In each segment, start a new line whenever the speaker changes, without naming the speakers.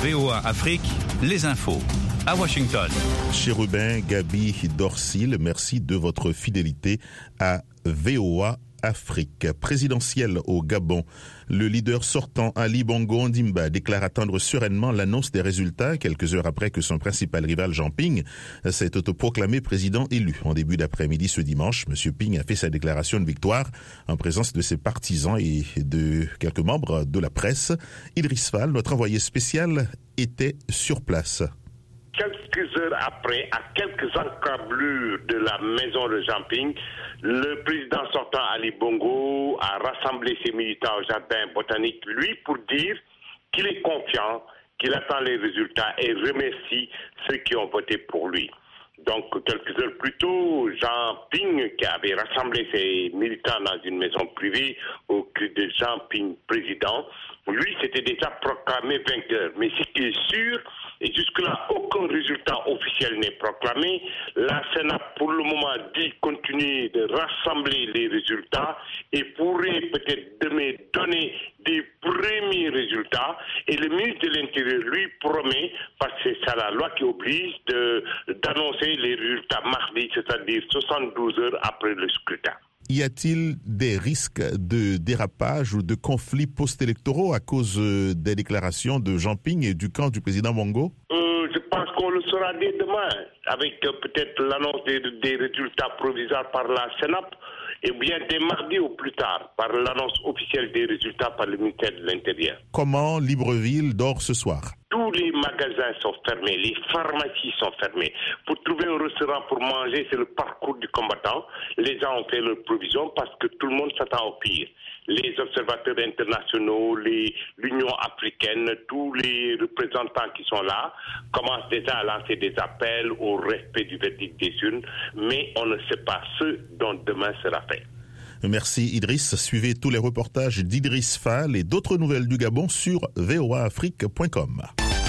VOA Afrique, les infos. À Washington.
Chérubin, Gabi, Dorcil, merci de votre fidélité à VOA Afrique. Présidentielle au Gabon, le leader sortant Ali Bongo Ondimba déclare attendre sereinement l'annonce des résultats quelques heures après que son principal rival Jean Ping s'est autoproclamé président élu. En début d'après-midi ce dimanche, M. Ping a fait sa déclaration de victoire en présence de ses partisans et de quelques membres de la presse. Idriss Fall, notre envoyé spécial, était sur place.
Quelques heures après, à quelques encablures de la maison de Jean Ping, le président sortant Ali Bongo a rassemblé ses militants au jardin botanique, lui, pour dire qu'il est confiant, qu'il attend les résultats et remercie ceux qui ont voté pour lui. Donc, quelques heures plus tôt, Jean Ping, qui avait rassemblé ses militants dans une maison privée au cri de Jean Ping président, lui, s'était déjà proclamé vainqueur. Mais ce qui est sûr, et jusque-là, aucun résultat officiel n'est proclamé. La Sénat, pour le moment, dit continuer de rassembler les résultats et pourrait peut-être demain donner des premiers résultats. Et le ministre de l'Intérieur, lui, promet, parce que c'est ça la loi qui oblige, d'annoncer les résultats mardi, c'est-à-dire 72 heures après le scrutin.
Y a-t-il des risques de dérapage ou de conflits post-électoraux à cause des déclarations de Jean Ping et du camp du président Bongo?
Je pense qu'on le saura dès demain, avec peut-être l'annonce des résultats provisoires par la Sénat, et bien dès mardi ou plus tard, par l'annonce officielle des résultats par le ministère de l'Intérieur.
Comment Libreville dort ce soir?
Tous les magasins sont fermés, les pharmacies sont fermées. Pour trouver un restaurant pour manger, c'est le parcours du combattant. Les gens ont fait leurs provisions parce que tout le monde s'attend au pire. Les observateurs internationaux, l'Union africaine, tous les représentants qui sont là commencent déjà à lancer des appels au respect du verdict des urnes, mais on ne sait pas ce dont demain sera fait.
Merci Idriss. Suivez tous les reportages d'Idriss Fall et d'autres nouvelles du Gabon sur voaafrique.com.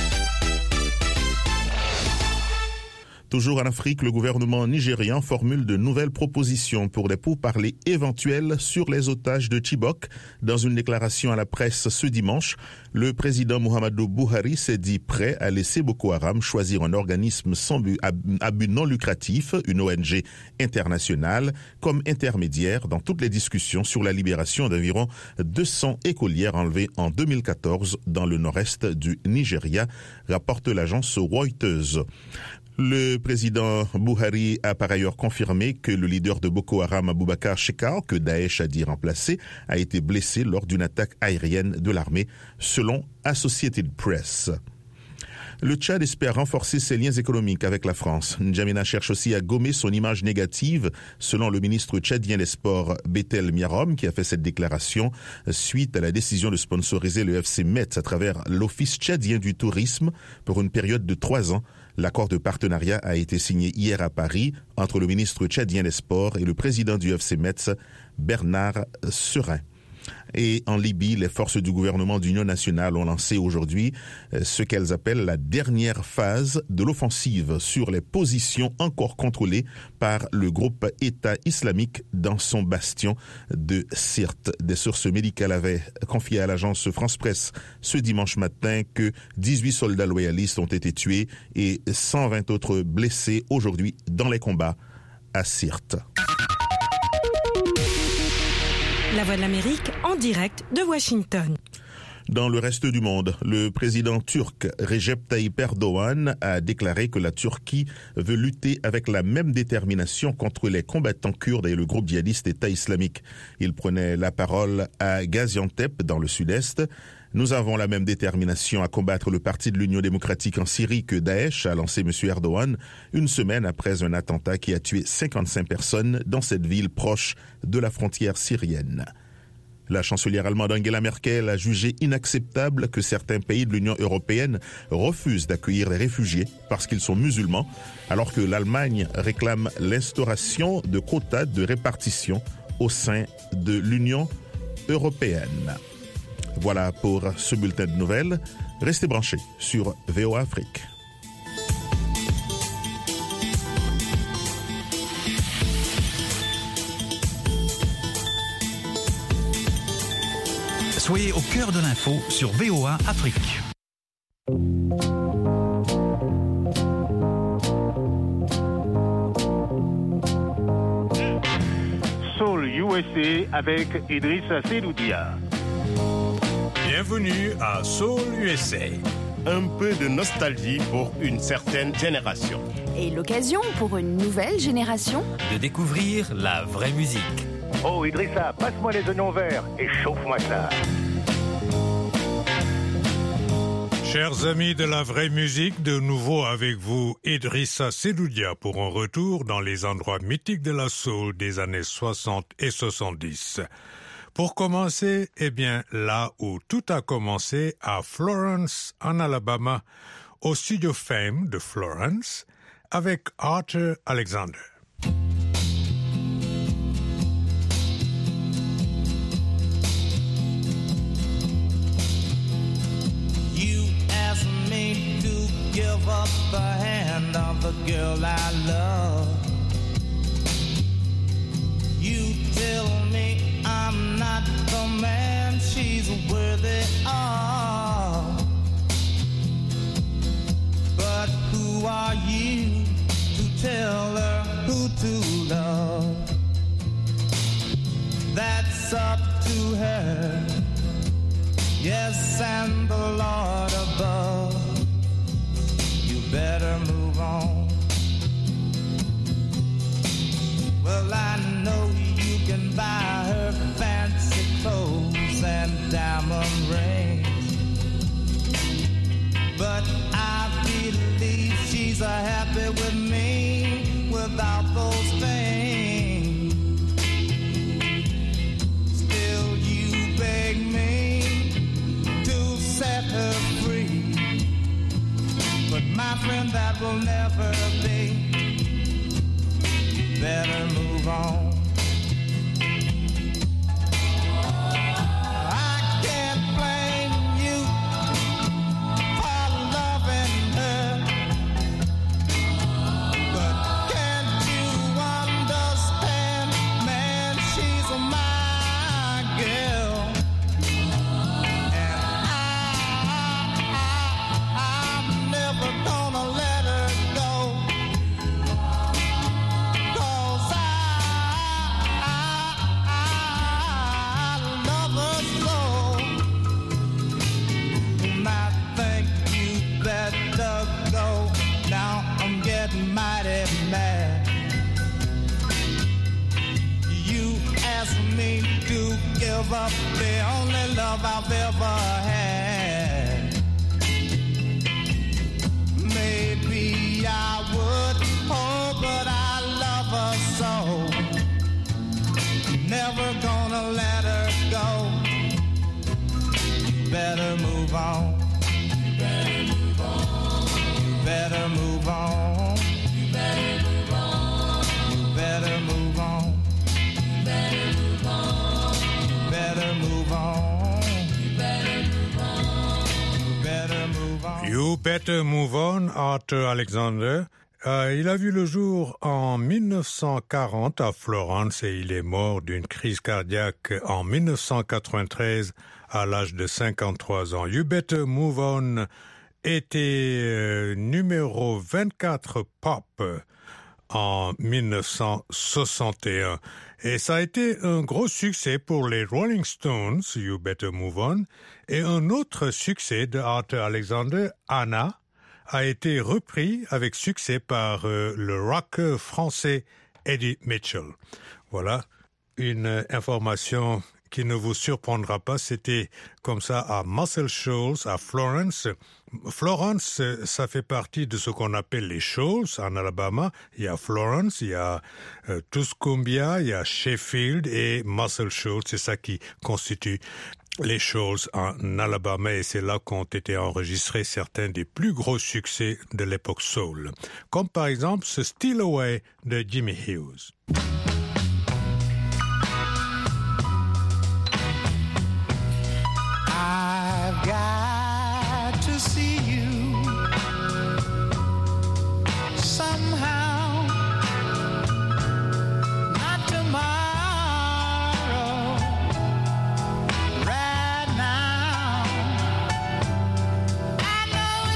Toujours en Afrique, le gouvernement nigérian formule de nouvelles propositions pour des pourparlers éventuels sur les otages de Chibok. Dans une déclaration à la presse ce dimanche, le président Muhammadu Buhari s'est dit prêt à laisser Boko Haram choisir un organisme sans but, à but non lucratif, une ONG internationale, comme intermédiaire dans toutes les discussions sur la libération d'environ 200 écolières enlevées en 2014 dans le nord-est du Nigeria, rapporte l'agence Reuters. Le président Buhari a par ailleurs confirmé que le leader de Boko Haram, Abubakar Shekau, que Daesh a dit remplacer, a été blessé lors d'une attaque aérienne de l'armée, selon Associated Press. Le Tchad espère renforcer ses liens économiques avec la France. N'Djamena cherche aussi à gommer son image négative, selon le ministre tchadien des Sports, Bethel Miarom, qui a fait cette déclaration suite à la décision de sponsoriser le FC Metz à travers l'Office tchadien du tourisme pour une période de 3 ans. L'accord de partenariat a été signé hier à Paris entre le ministre tchadien des Sports et le président du FC Metz, Bernard Serin. Et en Libye, les forces du gouvernement d'union nationale ont lancé aujourd'hui ce qu'elles appellent la dernière phase de l'offensive sur les positions encore contrôlées par le groupe État islamique dans son bastion de Sirte. Des sources médicales avaient confié à l'agence France Presse ce dimanche matin que 18 soldats loyalistes ont été tués et 120 autres blessés aujourd'hui dans les combats à Sirte.
La Voix de l'Amérique en direct de Washington.
Dans le reste du monde, le président turc Recep Tayyip Erdogan a déclaré que la Turquie veut lutter avec la même détermination contre les combattants kurdes et le groupe djihadiste État islamique. Il prenait la parole à Gaziantep, dans le sud-est. Nous avons la même détermination à combattre le parti de l'Union démocratique en Syrie que Daesh, a lancé M. Erdogan, une semaine après un attentat qui a tué 55 personnes dans cette ville proche de la frontière syrienne. La chancelière allemande Angela Merkel a jugé inacceptable que certains pays de l'Union européenne refusent d'accueillir les réfugiés parce qu'ils sont musulmans, alors que l'Allemagne réclame l'instauration de quotas de répartition au sein de l'Union européenne. Voilà pour ce bulletin de nouvelles. Restez branchés sur VOA Afrique.
Soyez au cœur de l'info sur VOA Afrique.
Soul USA avec Idrissa Seloudia.
Bienvenue à Soul USA.
Un peu de nostalgie pour une certaine génération.
Et l'occasion pour une nouvelle génération
De découvrir la vraie musique.
Oh Idrissa, passe-moi les oignons verts et chauffe-moi ça.
Chers amis de la vraie musique, de nouveau avec vous, Idrissa Seloudia pour un retour dans les endroits mythiques de la soul des années 60 et 70. Pour commencer, eh bien, là où tout a commencé, à Florence, en Alabama, au studio Fame de Florence, avec Arthur Alexander.
You asked me to give up the hand of the girl I love. You tell me I'm not the man she's worthy of. But who are you to tell her who to love? That's up to her. Yes, and the Lord above. You better move on. Well, I know you can buy her fancy clothes and diamond rings, but I believe she's happy with me without those things. Still, you beg me to set her free, but my friend, that will never be. Better move on. I can't blame you for loving her, but can't you understand, man, she's my girl, and I'm never gonna let her go. Mighty mad. You asked me to give up the only love I've ever had. Maybe I would, oh, but I love her so. Never gonna let her go. You better move on. You better move on. You better move on. Better move on. You better move on. You better move on. You better move on. You better move on.
You Better Move On, Arthur Alexander. Il a vu le jour en 1940 à Florence et il est mort d'une crise cardiaque en 1993 à l'âge de 53 ans. You Better Move On était numéro 24 pop en 1961. Et ça a été un gros succès pour les Rolling Stones, You Better Move On. Et un autre succès de Arthur Alexander, Anna, a été repris avec succès par le rocker français Eddie Mitchell. Voilà une information qui ne vous surprendra pas, c'était comme ça à Muscle Shoals, à Florence. Florence, ça fait partie de ce qu'on appelle les Shoals en Alabama. Il y a Florence, il y a Tuscumbia, il y a Sheffield et Muscle Shoals. C'est ça qui constitue les Shoals en Alabama et c'est là qu'ont été enregistrés certains des plus gros succès de l'époque soul. Comme par exemple ce Steal Away de Jimmy Hughes.
I've got to see you somehow, not tomorrow, right now. I know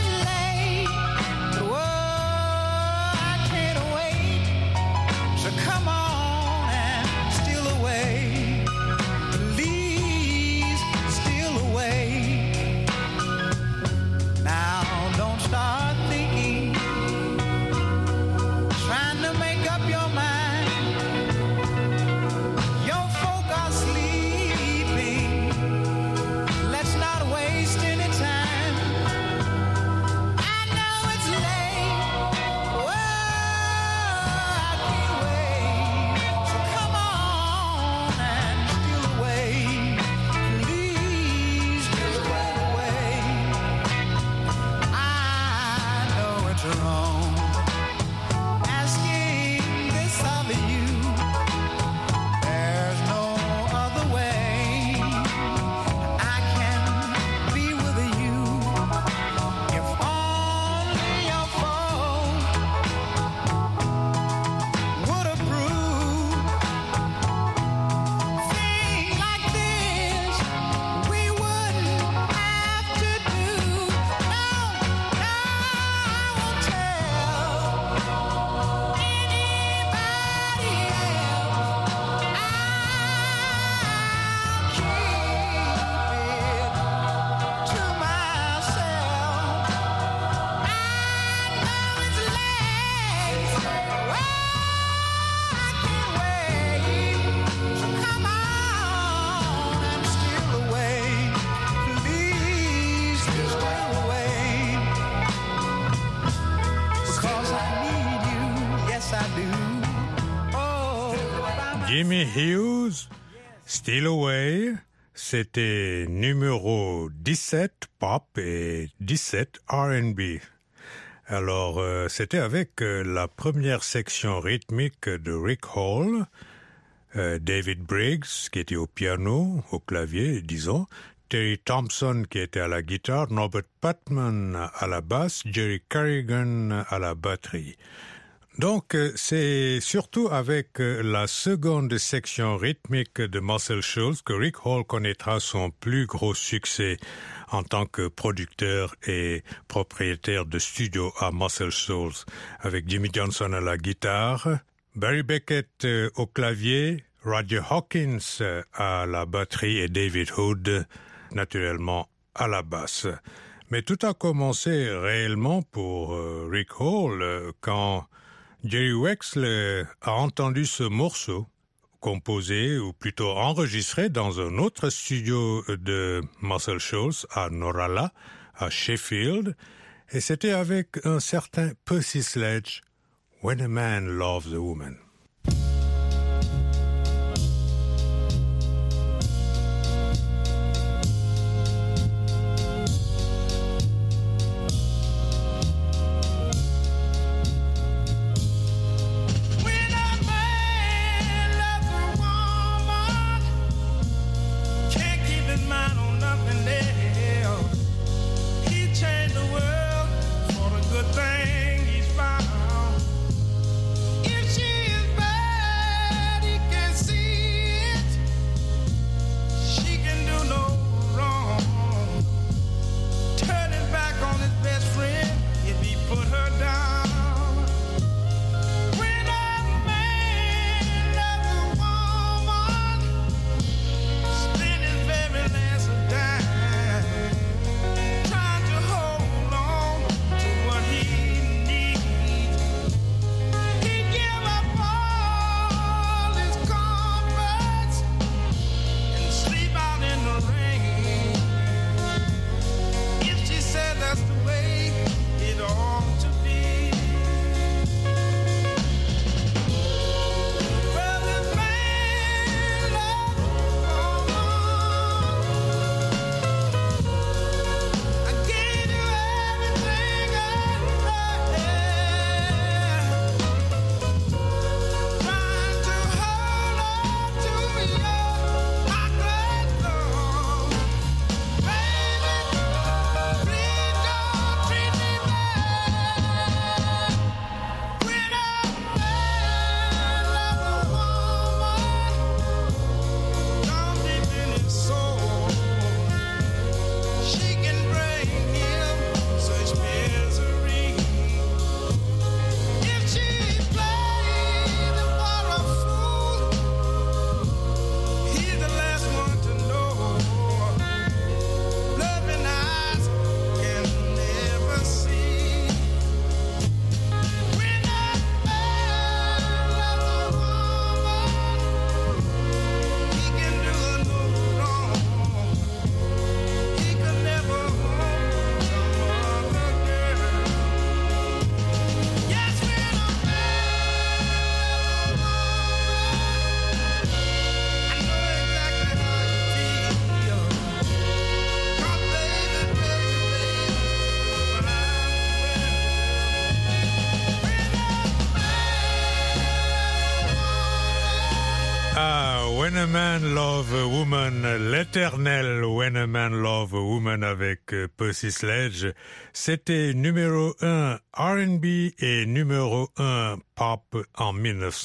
Jimmy Hughes, Still Away, c'était numéro 17 pop et 17 R&B. Alors, c'était avec la première section rythmique de Rick Hall, David Briggs qui était au piano, au clavier, disons, Terry Thompson qui était à la guitare, Norbert Putman à la basse, Jerry Carrigan à la batterie. Donc, c'est surtout avec la seconde section rythmique de Muscle Shoals que Rick Hall connaîtra son plus gros succès en tant que producteur et propriétaire de studio à Muscle Shoals, avec Jimmy Johnson à la guitare, Barry Beckett au clavier, Roger Hawkins à la batterie et David Hood, naturellement, à la basse. Mais tout a commencé réellement pour Rick Hall quand Jerry Wexler a entendu ce morceau composé, ou plutôt enregistré dans un autre studio de Muscle Shoals à Norala, à Sheffield, et c'était avec un certain Percy Sledge, When a Man Loves a Woman. When a Man Love a Woman, l'éternel When a Man Love a Woman avec Percy Sledge, c'était numéro 1 R&B et numéro 1 pop en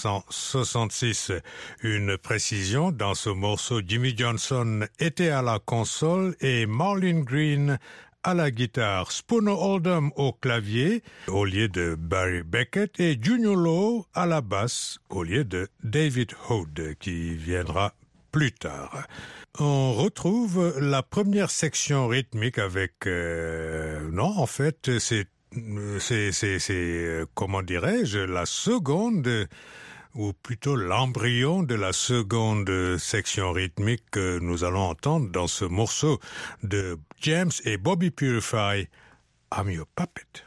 1966. Une précision, dans ce morceau, Jimmy Johnson était à la console et Marlene Green à la guitare, Spooner Oldham au clavier au lieu de Barry Beckett et Junior Lowe à la basse au lieu de David Hood qui viendra plus tard. On retrouve la première section rythmique avec non, en fait c'est comment dirais-je, la seconde ou plutôt l'embryon de la seconde section rythmique que nous allons entendre dans ce morceau de James et Bobby Purify, I'm Your Puppet.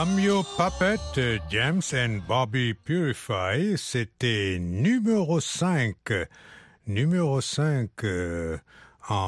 I'm Your Puppet, James and Bobby Purify, c'était numéro 5 en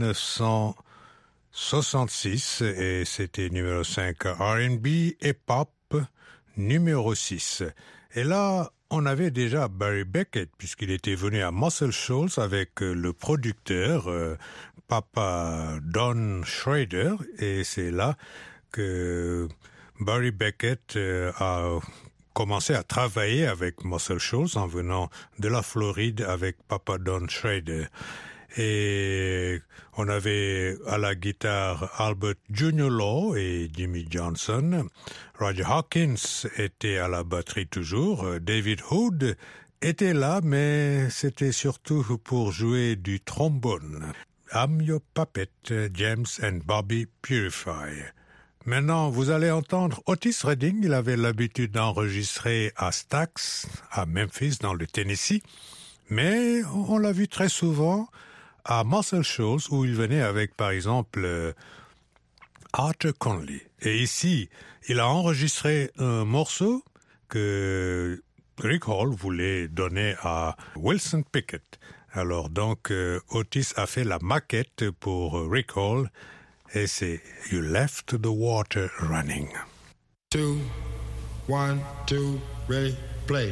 1966 et c'était numéro 5 R&B et pop, numéro 6. Et là, on avait déjà Barry Beckett puisqu'il était venu à Muscle Shoals avec le producteur Papa Don Schrader et c'est là que Barry Beckett a commencé à travailler avec Muscle Shoals en venant de la Floride avec Papa Don Schrader. Et on avait à la guitare Albert Junior Law et Jimmy Johnson. Roger Hawkins était à la batterie toujours. David Hood était là, mais c'était surtout pour jouer du trombone. I'm Your Puppet, James and Bobby Purify. Maintenant, vous allez entendre Otis Redding. Il avait l'habitude d'enregistrer à Stax, à Memphis, dans le Tennessee. Mais on l'a vu très souvent à Muscle Shoals, où il venait avec, par exemple, Arthur Conley. Et ici, il a enregistré un morceau que Rick Hall voulait donner à Wilson Pickett. Alors donc, Otis a fait la maquette pour Rick Hall. Et c'est You Left the Water Running.
2, 1, 2, ready, play.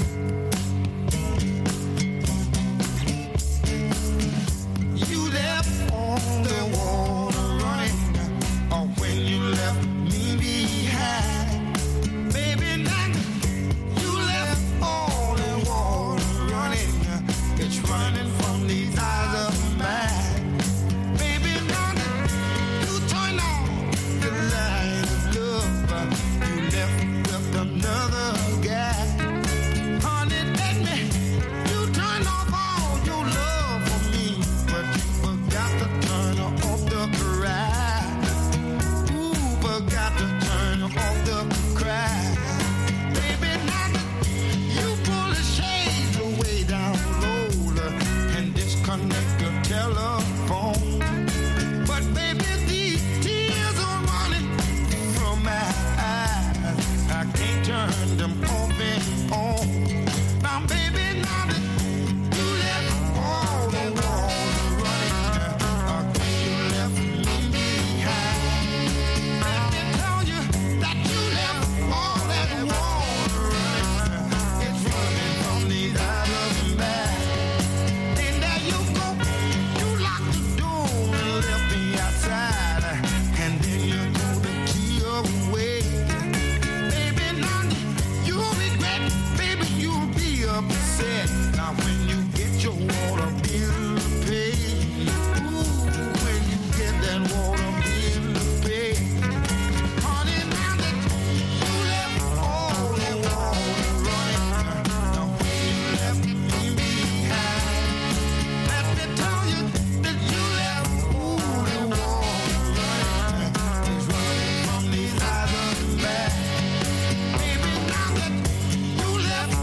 You left all the water running, or when you left me behind. Baby, now you left all the water running. It's running from these eyes of mine. Another guy, honey, let me. You turned off all your love for me, but you forgot to turn off the cry. Ooh, forgot to turn off the cry. Baby, now you pull the shades away down low and disconnect your telephone. But baby, these tears are running from my eyes. I can't turn them off and on. Now, baby, now that you left all the water running, when you left me behind. Let me tell you that you left all that water running. It's running from these eyes of mine. Then there you go, you locked the door and left me outside, and then you threw the key away. Upset. Now when you get your water bill paid, ooh, when you get that water bill paid, honey, now that you left all the water running, now when you left me behind, let me tell you that you left all the water running, it's running from these eyes of mine. Baby, now that you left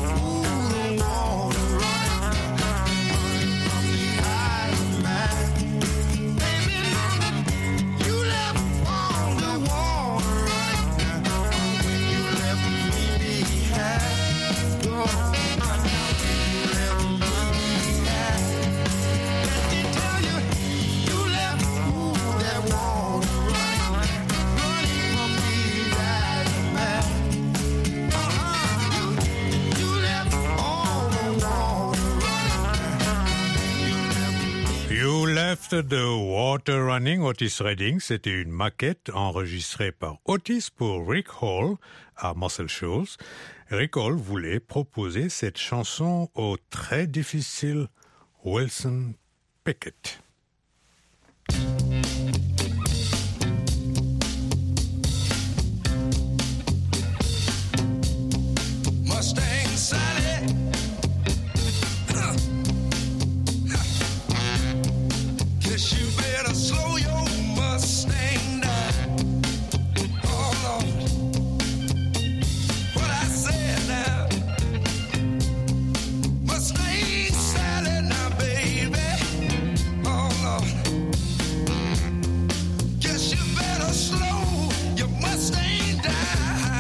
The Water Running, Otis Redding, c'était une maquette enregistrée par Otis pour Rick Hall à Muscle Shoals. Rick Hall voulait proposer cette chanson au très difficile Wilson Pickett.
Mustang Sally. Guess you better slow your Mustang down. Oh Lord, what I said now. Mustang Sally now, baby. Oh Lord, guess you better slow your Mustang down.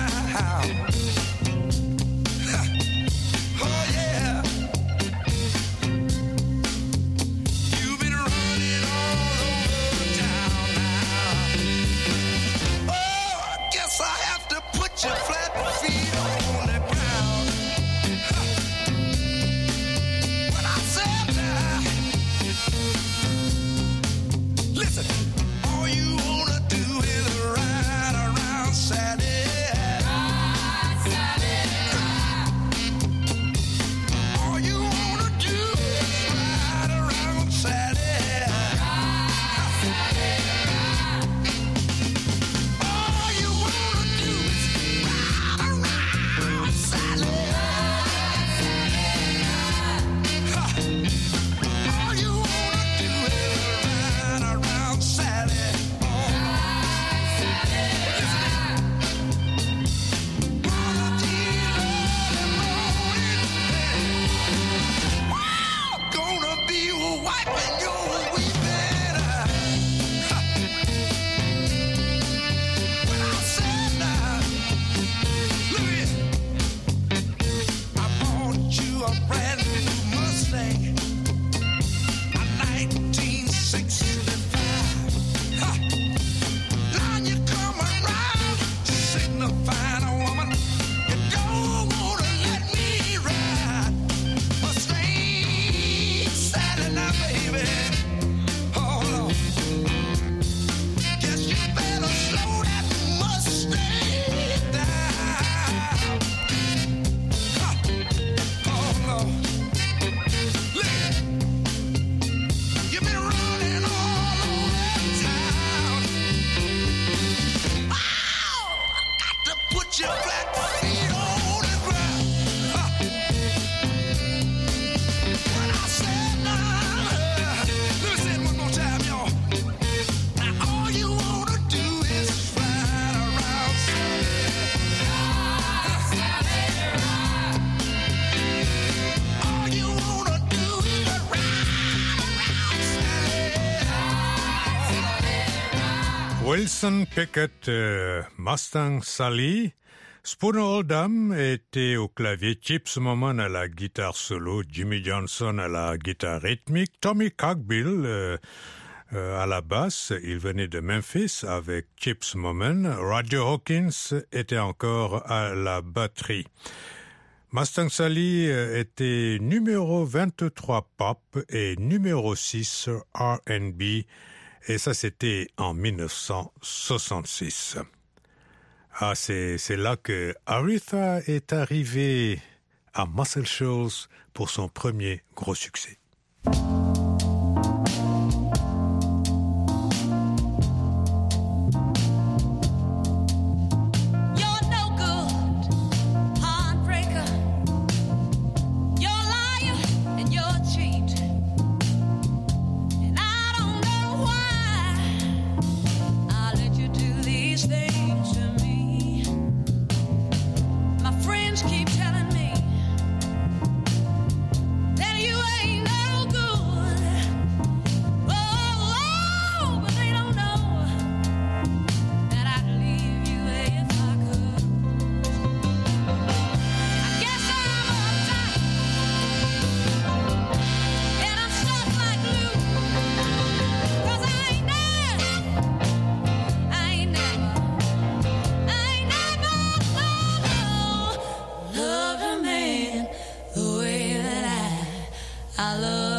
Wilson Pickett, Mustang Sally, Spooner Oldham était au clavier, Chips Moman à la guitare solo, Jimmy Johnson à la guitare rythmique, Tommy Cogbill à la basse, il venait de Memphis avec Chips Moman, Roger Hawkins était encore à la batterie. Mustang Sally était numéro 23 pop et numéro 6 R&B, et ça c'était en 1966. Ah, c'est là que Aretha est arrivée à Muscle Shoals pour son premier gros succès.
I love